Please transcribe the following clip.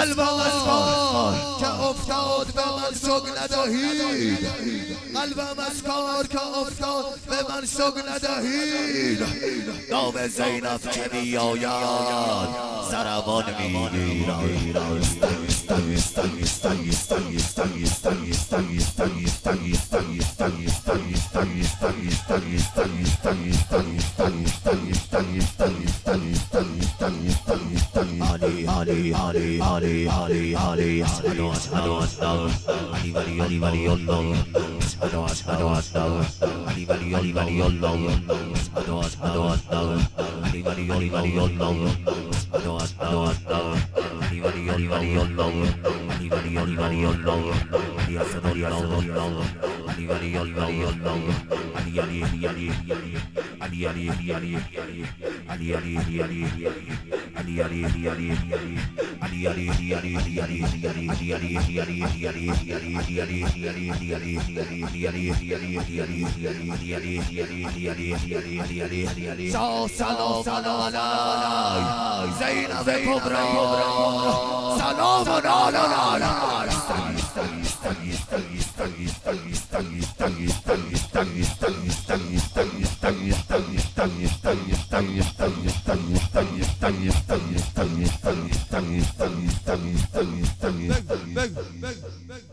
که افتاد به من سوگ ندهید، قلبم از کار که افتاد به من سوگ ندهید. نام زینب که میآید سربان میگیرد. سلام علی زینب کبرا، سلام علی.